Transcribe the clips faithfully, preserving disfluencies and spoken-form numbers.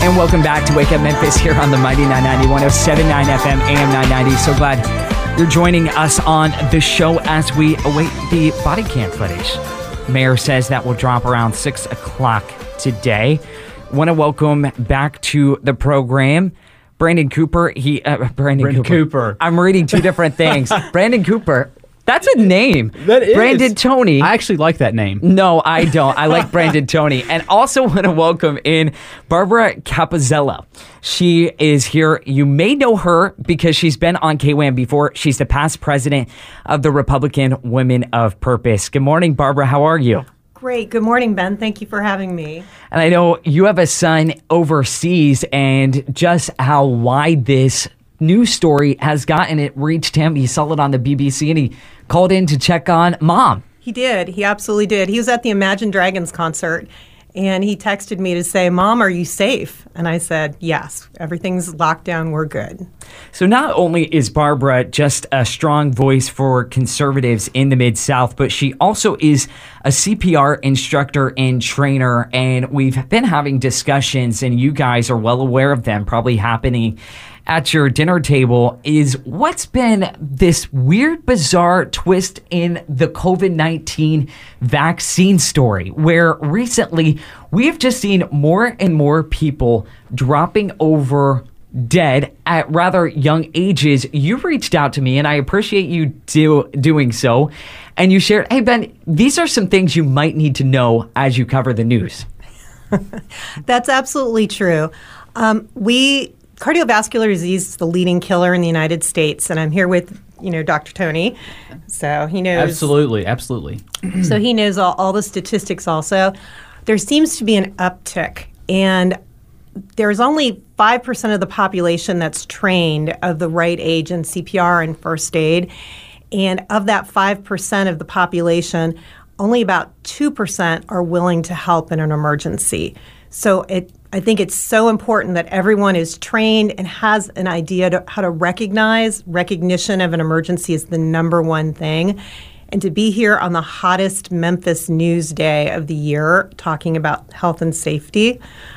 And welcome back to Wake Up Memphis here on the Mighty nine ninety, one oh seven point nine F M, A M nine ninety. So glad you're joining us on the show as we await the body cam footage. Mayor says that will drop around six o'clock today. Want to welcome back to the program Brandon Cooper. He uh, Brandon, Brandon Cooper. Cooper. I'm reading two different things. Brandon Cooper. That's a name. That is. Brandon Tony. I actually like that name. No, I don't. I like Brandon Tony. And also want to welcome in Barbara Capozella. She is here. You may know her because she's been on K W A M before. She's the past president of the Republican Women of Purpose. Good morning, Barbara. How are you? Great. Good morning, Ben. Thank you for having me. And I know you have a son overseas, and just how wide this news story has gotten, it reached him. He saw it on the B B C, and he called in to check on mom. He did. He absolutely did. He was at the Imagine Dragons concert, and he texted me to say, Mom, are you safe? And I said, yes, everything's locked down. We're good. So not only is Barbara just a strong voice for conservatives in the Mid-South, but she also is a C P R instructor and trainer. And we've been having discussions, and you guys are well aware of them, probably happening at your dinner table, is what's been this weird, bizarre twist in the COVID nineteen vaccine story, where recently we've just seen more and more people dropping over dead at rather young ages. You reached out to me, and I appreciate you do, doing so, and you shared, hey, Ben, these are some things you might need to know as you cover the news. That's absolutely true. Um, we... Cardiovascular disease is the leading killer in the United States, and I'm here with, you know, Doctor Tony, so he knows. Absolutely, absolutely. So he knows all, all the statistics also. There seems to be an uptick, and there's only five percent of the population that's trained of the right age in C P R and first aid, and of that five percent of the population, only about two percent are willing to help in an emergency. So it I think it's so important that everyone is trained and has an idea to how to recognize. Recognition of an emergency is the number one thing. And to be here on the hottest Memphis news day of the year talking about health and safety,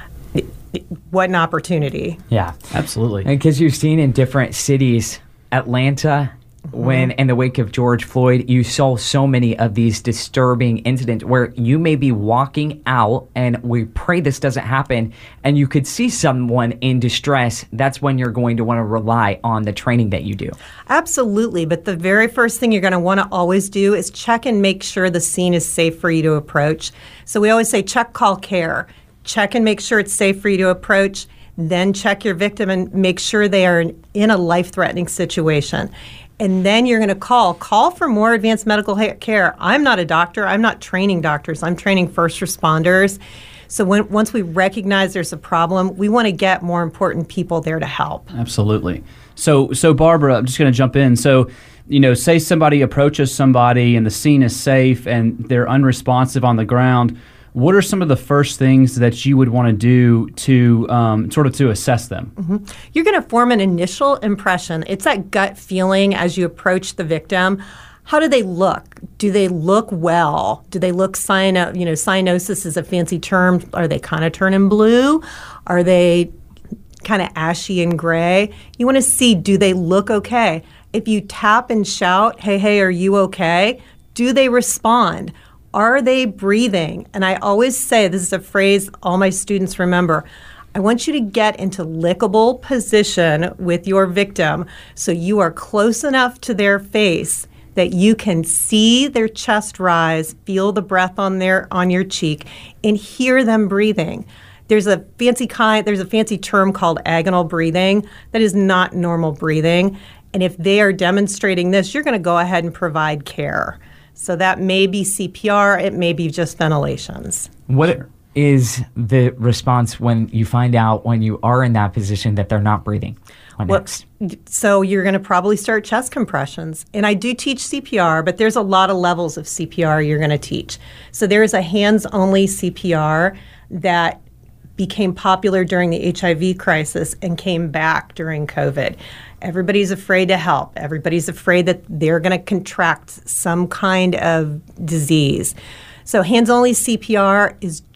what an opportunity. Yeah, absolutely. Because you've seen in different cities, Atlanta, when in the wake of George Floyd, you saw so many of these disturbing incidents where you may be walking out, and we pray this doesn't happen, and you could see someone in distress. That's when you're going to want to rely on the training that you do. Absolutely. But the very first thing you're going to want to always do is check and make sure the scene is safe for you to approach. So we always say check, call, care. Check and make sure it's safe for you to approach. Then check your victim and make sure they are in a life-threatening situation. And then you're going to call. Call for more advanced medical care. I'm not a doctor. I'm not training doctors. I'm training first responders. So when, once we recognize there's a problem, we want to get more important people there to help. Absolutely. So, so Barbara, I'm just going to jump in. So, you know, say somebody approaches somebody and the scene is safe and they're unresponsive on the ground. What are some of the first things that you would want to do to um, sort of to assess them? Mm-hmm. You're going to form an initial impression. It's that gut feeling as you approach the victim. How do they look? Do they look well? Do they look cyano? You know, cyanosis is a fancy term. Are they kind of turning blue? Are they kind of ashy and gray? You want to see, do they look okay? If you tap and shout, hey, hey, are you okay? Do they respond? Are they breathing? And I always say, this is a phrase all my students remember, I want you to get into lickable position with your victim so you are close enough to their face that you can see their chest rise, feel the breath on their on your cheek, and hear them breathing. There's a fancy kind, there's a fancy term called agonal breathing. That is not normal breathing. And if they are demonstrating this, you're going to go ahead and provide care. So that may be C P R, it may be just ventilations. What is the response when you find out when you are in that position that they're not breathing? What well, next? So you're going to probably start chest compressions. And I do teach C P R, but there's a lot of levels of C P R you're going to teach. So there's a hands-only C P R that became popular during the H I V crisis and came back during COVID. Everybody's afraid to help. Everybody's afraid that they're going to contract some kind of disease. So hands-only C P R is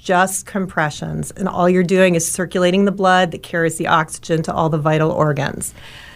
just compressions, and all you're doing is circulating the blood that carries the oxygen to all the vital organs.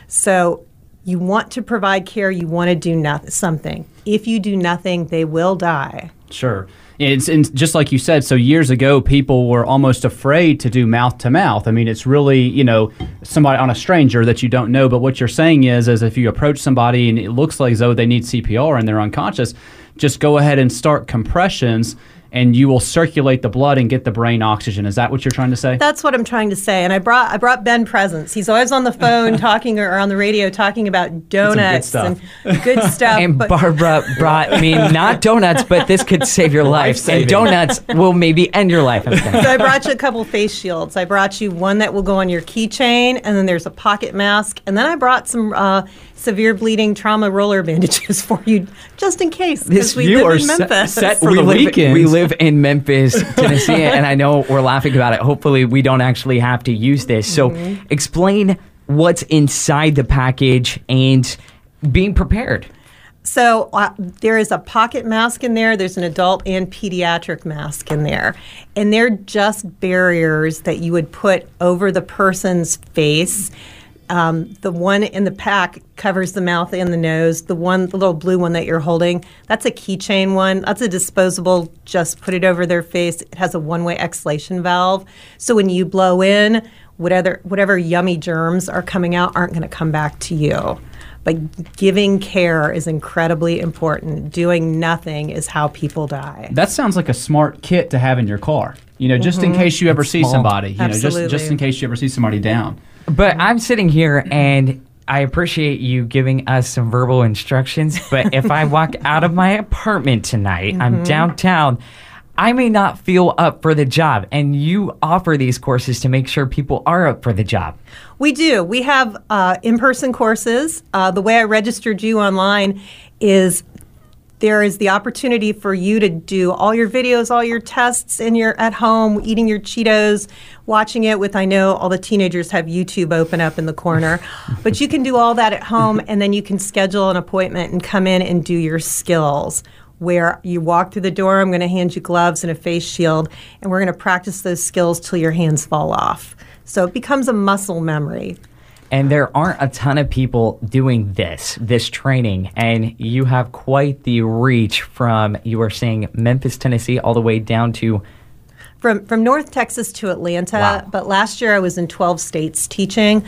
So you want to provide care, you want to do nothing, something. If you do nothing, they will die. Sure. It's and just like you said, so years ago, people were almost afraid to do mouth to mouth. I mean, it's really, you know, somebody on a stranger that you don't know. But what you're saying is, is if you approach somebody and it looks like as though they need C P R and they're unconscious, just go ahead and start compressions, and you will circulate the blood and get the brain oxygen. Is that what you're trying to say? That's what I'm trying to say. And I brought I brought Ben presents. He's always on the phone talking or on the radio talking about donuts good and good stuff. And but Barbara brought me not donuts, but this could save your life. Life-saving. And donuts will maybe end your life. I'm saying. so I brought you a couple face shields. I brought you one that will go on your keychain, and then there's a pocket mask. And then I brought some uh, severe bleeding trauma roller bandages for you, just in case. This- Because we you live are in Memphis. set for we the live, weekend. We live in Memphis, Tennessee, and I know we're laughing about it. Hopefully, we don't actually have to use this. So, Mm-hmm. explain what's inside the package and being prepared. So uh, there is a pocket mask in there. There's an adult and pediatric mask in there. And they're just barriers that you would put over the person's face. Um, the one in the pack covers the mouth and the nose. The one, the little blue one that you're holding, that's a keychain one. That's a disposable, just put it over their face. It has a one-way exhalation valve. So when you blow in, whatever, whatever yummy germs are coming out aren't going to come back to you. But giving care is incredibly important. Doing nothing is how people die. That sounds like a smart kit to have in your car. You know, just in case you ever see small. somebody. You know, just Absolutely. just in case you ever see somebody down. But I'm sitting here and I appreciate you giving us some verbal instructions. But if I walk out of my apartment tonight, I'm downtown, I may not feel up for the job. And you offer these courses to make sure people are up for the job. We do. We have uh, in-person courses. Uh, the way I registered you online is there is the opportunity for you to do all your videos, all your tests in your at home, eating your Cheetos, watching it with, I know all the teenagers have YouTube open up in the corner, but you can do all that at home, and then you can schedule an appointment and come in and do your skills. Where you walk through the door, I'm going to hand you gloves and a face shield, and we're going to practice those skills till your hands fall off. So it becomes a muscle memory. And there aren't a ton of people doing this, this training. And you have quite the reach from, you were saying, Memphis, Tennessee, all the way down to... From from North Texas to Atlanta, Wow. but last year I was in twelve states teaching.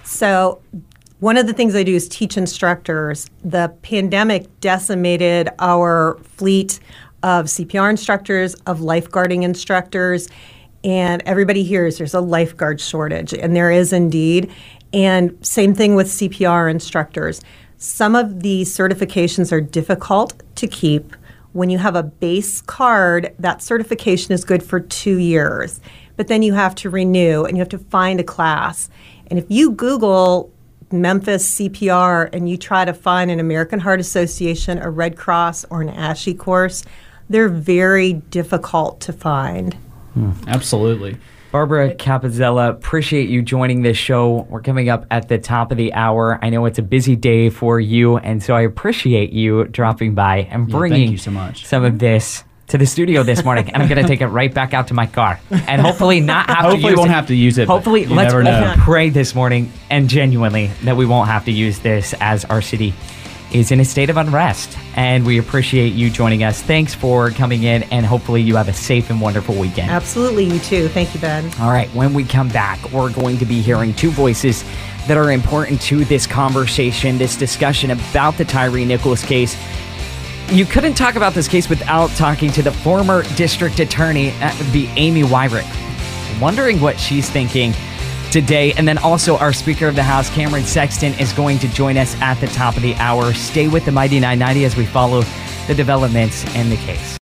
So one of the things I do is teach instructors. The pandemic decimated our fleet of C P R instructors, of lifeguarding instructors, and everybody hears there's a lifeguard shortage, and there is indeed. And same thing with C P R instructors. Some of these certifications are difficult to keep. When you have a base card, that certification is good for two years. But then you have to renew, and you have to find a class. And if you Google Memphis C P R and you try to find an American Heart Association, a Red Cross, or an A S H E course, they're very difficult to find. Absolutely. Barbara Capozella, appreciate you joining this show. We're coming up at the top of the hour. I know it's a busy day for you, and so I appreciate you dropping by and Yeah, bringing thank you so much. some of this to the studio this morning. And I'm going to take it right back out to my car and hopefully not have to Hopefully use won't it. have to use it, but Hopefully, you let's never know. all pray this morning and genuinely that we won't have to use this as our city is in a state of unrest. And we appreciate you joining us. Thanks for coming in, and hopefully you have a safe and wonderful weekend. Absolutely, you too. Thank you, Ben. All right, when we come back, we're going to be hearing two voices that are important to this conversation, this discussion about the Tyree Nichols case. You couldn't talk about this case without talking to the former district attorney, that would be Amy Wyrick. Wondering what she's thinking today. And then also our Speaker of the House, Cameron Sexton, is going to join us at the top of the hour. Stay with the Mighty nine ninety as we follow the developments in the case.